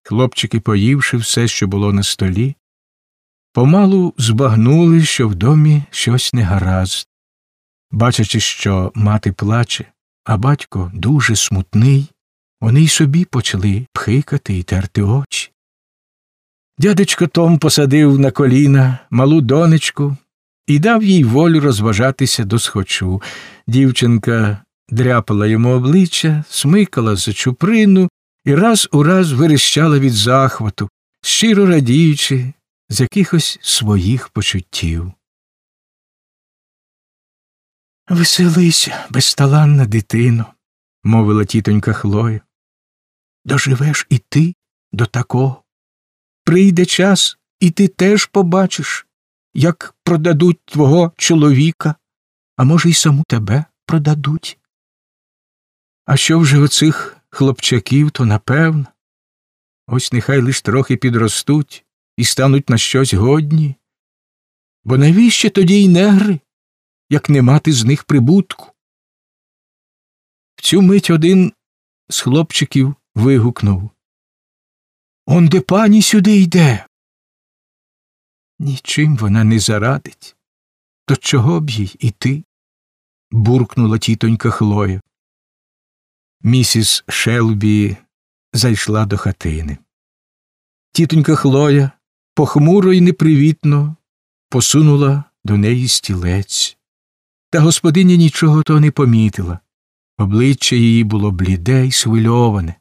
Хлопчики, поївши все, що було на столі, помалу збагнули, що в домі щось негаразд. Бачачи, що мати плаче, а батько дуже смутний, вони й собі почали пхикати і терти очі. Дядечко Том посадив на коліна малу донечку і дав їй волю розважатися досхочу. Дівчинка дряпала йому обличчя, смикала за чуприну і раз у раз верещала від захвату, щиро радіючи з якихось своїх почуттів. «Веселися, безталанна дитино», – мовила тітонька Хлоя. «Доживеш і ти до такого. Прийде час, і ти теж побачиш, як продадуть твого чоловіка, а може, й саму тебе продадуть. А що вже оцих хлопчаків, то напевно. Ось нехай лиш трохи підростуть і стануть на щось годні. Бо навіщо тоді й негри, як не мати з них прибутку?» В цю мить один з хлопчиків вигукнув: «Он де пані сюди йде!» «Нічим вона не зарадить. То чого б їй іти?» – буркнула тітонька Хлоя. Місіс Шелбі зайшла до хатини. Тітонька Хлоя похмуро й непривітно посунула до неї стілець. Та господиня нічого того не помітила. Обличчя її було бліде й схвильоване.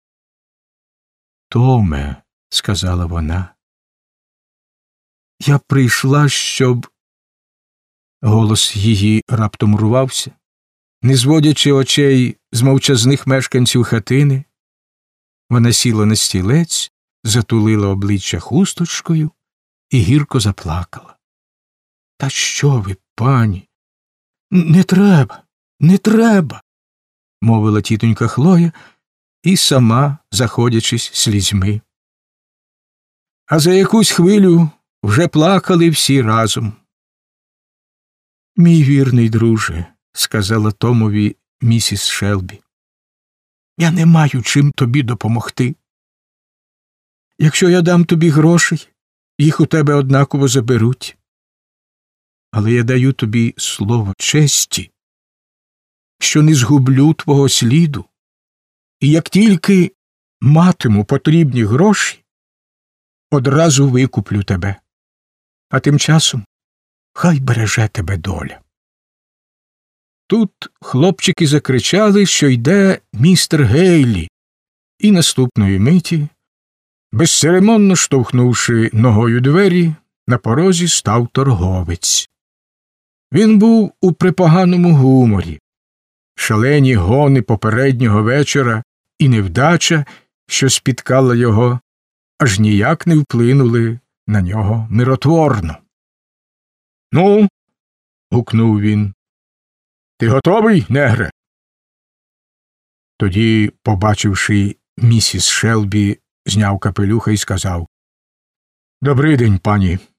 «Томе», – сказала вона, – «я прийшла, щоб…» Голос її раптом урвався. Не зводячи очей з мовчазних мешканців хатини, вона сіла на стілець, затулила обличчя хусточкою і гірко заплакала. «Та що ви, пані? Не треба, не треба», – мовила тітонька Хлоя і сама, заходячись слізьми. А за якусь хвилю вже плакали всі разом. «Мій вірний друже», – сказала Томові місіс Шелбі, – «я не маю чим тобі допомогти. Якщо я дам тобі грошей, їх у тебе однаково заберуть. Але я даю тобі слово честі, що не згублю твого сліду, і як тільки матиму потрібні гроші, одразу викуплю тебе, а тим часом хай береже тебе доля». Тут хлопчики закричали, що йде містер Гейлі, і наступної миті, безцеремонно штовхнувши ногою двері, на порозі став торговець. Він був у припоганому гуморі. Шалені гони попереднього вечора і невдача, що спіткала його, аж ніяк не вплинули на нього миротворно. «Ну?» – гукнув він. «Ти готовий, негре?» Тоді, побачивши місіс Шелбі, зняв капелюха і сказав: «Добрий день, пані.